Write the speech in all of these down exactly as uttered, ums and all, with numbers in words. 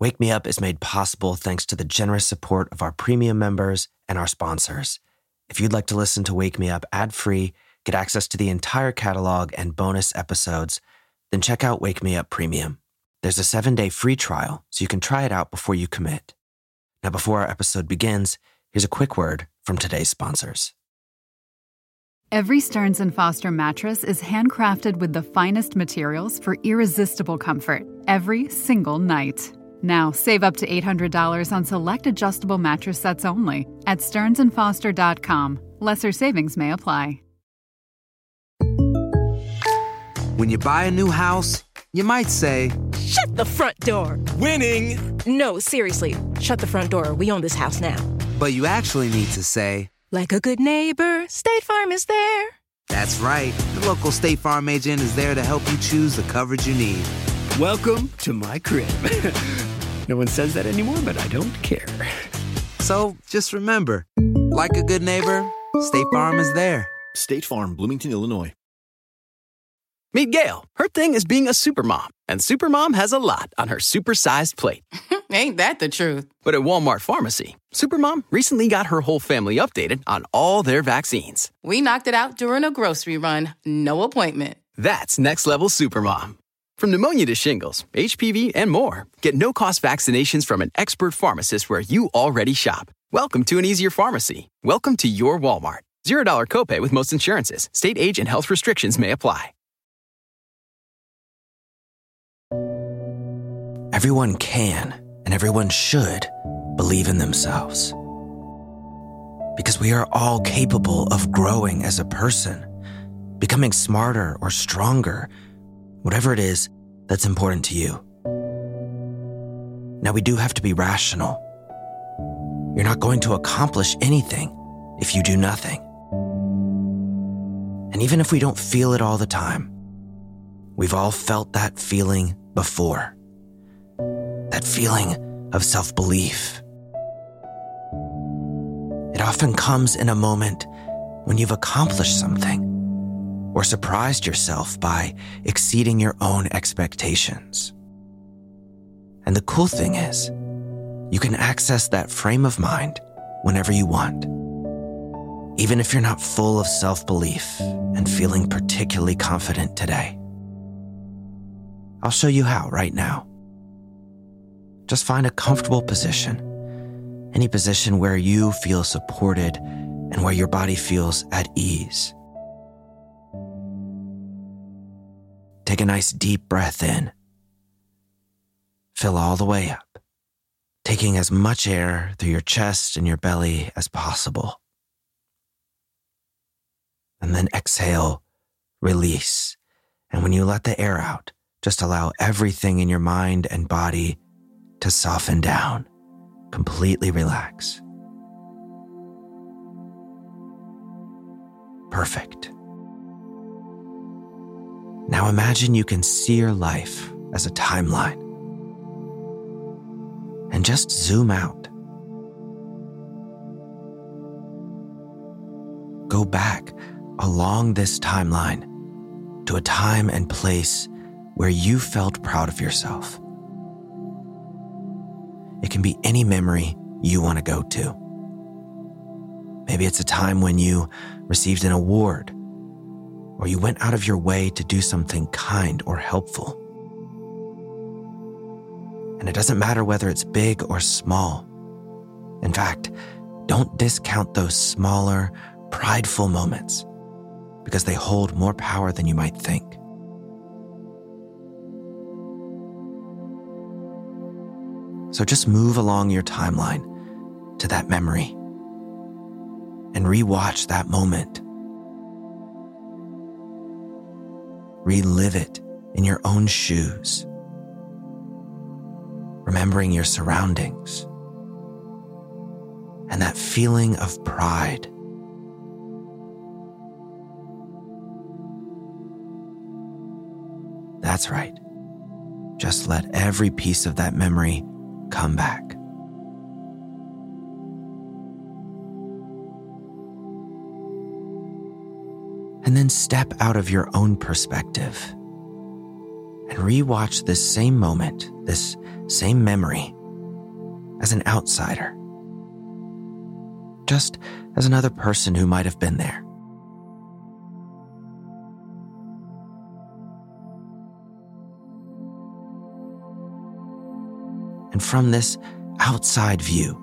Wake Me Up is made possible thanks to the generous support of our premium members and our sponsors. If you'd like to listen to Wake Me Up ad-free, get access to the entire catalog and bonus episodes, then check out Wake Me Up Premium. There's a seven-day free trial, so you can try it out before you commit. Now, before our episode begins, here's a quick word from today's sponsors. Every Stearns and Foster mattress is handcrafted with the finest materials for irresistible comfort every single night. Now, save up to eight hundred dollars on select adjustable mattress sets only at stearns and foster dot com. Lesser savings may apply. When you buy a new house, you might say, "Shut the front door!" Winning! No, seriously, shut the front door. We own this house now. But you actually need to say, "Like a good neighbor, State Farm is there." That's right. The local State Farm agent is there to help you choose the coverage you need. Welcome to my crib. No one says that anymore, but I don't care. So just remember, like a good neighbor, State Farm is there. State Farm, Bloomington, Illinois. Meet Gail. Her thing is being a supermom, and supermom has a lot on her supersized plate. Ain't that the truth? But at Walmart Pharmacy, supermom recently got her whole family updated on all their vaccines. We knocked it out during a grocery run. No appointment. That's next level supermom. From pneumonia to shingles, H P V, and more, get no-cost vaccinations from an expert pharmacist where you already shop. Welcome to an easier pharmacy. Welcome to your Walmart. Zero dollar copay with most insurances. State age and health restrictions may apply. Everyone can, and everyone should, believe in themselves. Because we are all capable of growing as a person, becoming smarter or stronger, whatever it is that's important to you. Now, we do have to be rational. You're not going to accomplish anything if you do nothing. And even if we don't feel it all the time, we've all felt that feeling before. That feeling of self-belief. It often comes in a moment when you've accomplished something or surprised yourself by exceeding your own expectations. And the cool thing is, you can access that frame of mind whenever you want, even if you're not full of self-belief and feeling particularly confident today. I'll show you how right now. Just find a comfortable position, any position where you feel supported and where your body feels at ease. Take a nice deep breath in. Fill all the way up, taking as much air through your chest and your belly as possible. And then exhale, release. And when you let the air out, just allow everything in your mind and body to soften down, completely relax. Perfect. Now imagine you can see your life as a timeline. And just zoom out. Go back along this timeline to a time and place where you felt proud of yourself. It can be any memory you want to go to. Maybe it's a time when you received an award, or you went out of your way to do something kind or helpful. And it doesn't matter whether it's big or small. In fact, don't discount those smaller, prideful moments, because they hold more power than you might think. So just move along your timeline to that memory and rewatch that moment. Relive it in your own shoes, remembering your surroundings and that feeling of pride. That's right. Just let every piece of that memory come back. And then step out of your own perspective and rewatch this same moment, this same memory as an outsider, just as another person who might have been there. And from this outside view,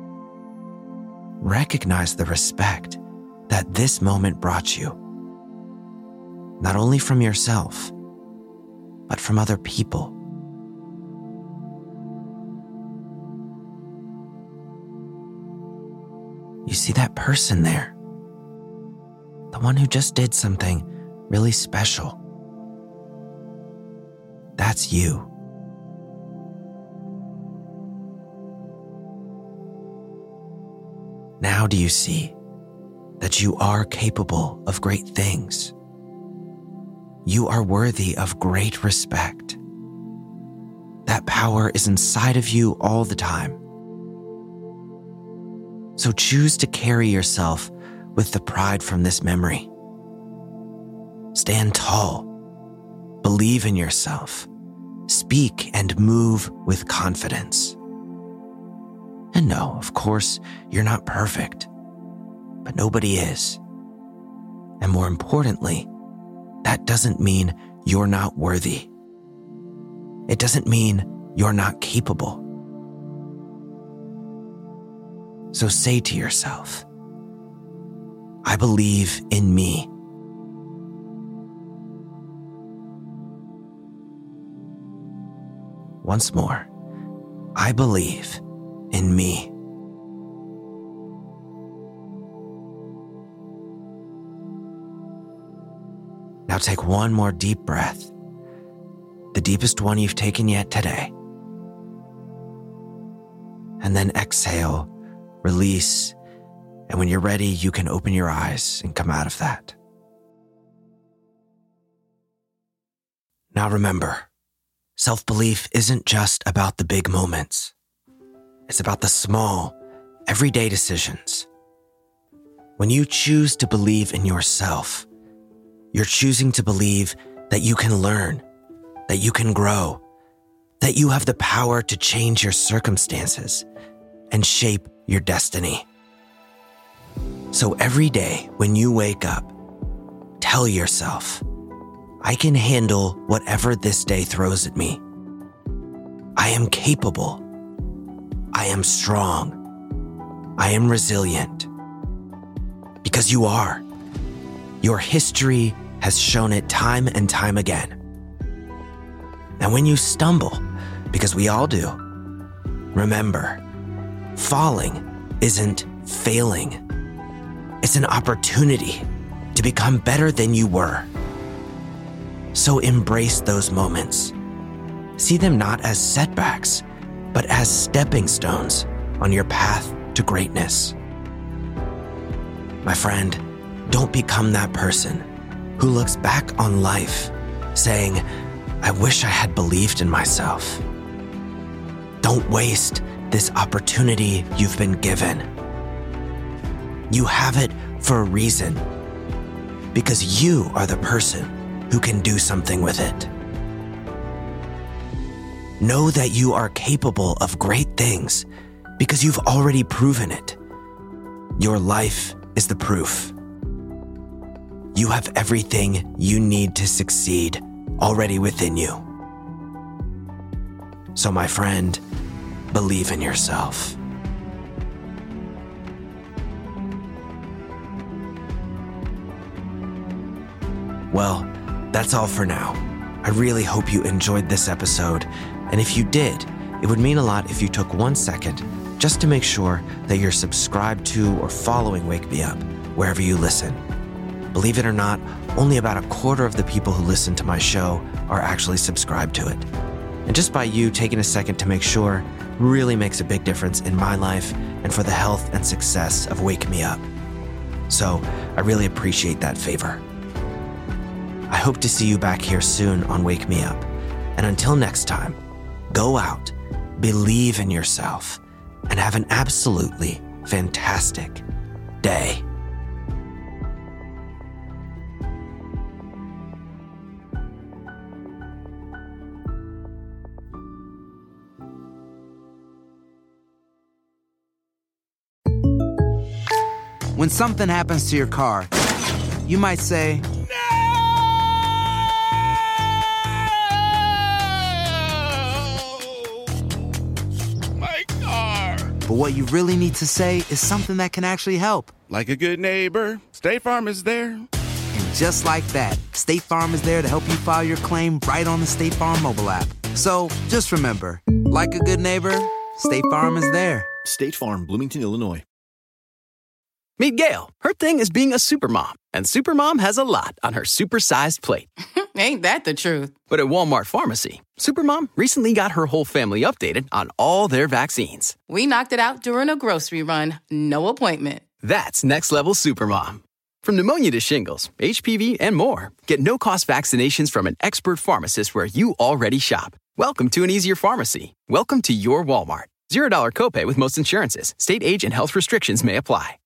recognize the respect that this moment brought you, not only from yourself, but from other people. You see that person there, the one who just did something really special. That's you. Now do you see that you are capable of great things? You are worthy of great respect. That power is inside of you all the time. So choose to carry yourself with the pride from this memory. Stand tall. Believe in yourself. Speak and move with confidence. And no, of course, you're not perfect, but nobody is. And more importantly, that doesn't mean you're not worthy. It doesn't mean you're not capable. So say to yourself, I believe in me. Once more, I believe in me. Now take one more deep breath, the deepest one you've taken yet today. And then exhale, release, and when you're ready, you can open your eyes and come out of that. Now remember, self-belief isn't just about the big moments. It's about the small, everyday decisions. When you choose to believe in yourself, you're choosing to believe that you can learn, that you can grow, that you have the power to change your circumstances and shape your destiny. So every day when you wake up, tell yourself, I can handle whatever this day throws at me. I am capable. I am strong. I am resilient. Because you are. Your history has shown it time and time again. And when you stumble, because we all do, remember, falling isn't failing. It's an opportunity to become better than you were. So embrace those moments. See them not as setbacks, but as stepping stones on your path to greatness. My friend, don't become that person who looks back on life saying, I wish I had believed in myself. Don't waste this opportunity you've been given. You have it for a reason, because you are the person who can do something with it. Know that you are capable of great things because you've already proven it. Your life is the proof. You have everything you need to succeed already within you. So, my friend, believe in yourself. Well, that's all for now. I really hope you enjoyed this episode, and if you did, it would mean a lot if you took one second just to make sure that you're subscribed to or following Wake Me Up wherever you listen. Believe it or not, only about a quarter of the people who listen to my show are actually subscribed to it. And just by you taking a second to make sure really makes a big difference in my life and for the health and success of Wake Me Up. So I really appreciate that favor. I hope to see you back here soon on Wake Me Up. And until next time, go out, believe in yourself, and have an absolutely fantastic day. When something happens to your car, you might say, My car! But what you really need to say is something that can actually help. Like a good neighbor, State Farm is there. And just like that, State Farm is there to help you file your claim right on the State Farm mobile app. So just remember, like a good neighbor, State Farm is there. State Farm, Bloomington, Illinois. Meet Gail. Her thing is being a supermom, and supermom has a lot on her supersized plate. Ain't that the truth? But at Walmart Pharmacy, supermom recently got her whole family updated on all their vaccines. We knocked it out during a grocery run. No appointment. That's next level supermom. From pneumonia to shingles, H P V, and more, get no-cost vaccinations from an expert pharmacist where you already shop. Welcome to an easier pharmacy. Welcome to your Walmart. Zero dollar copay with most insurances. State age and health restrictions may apply.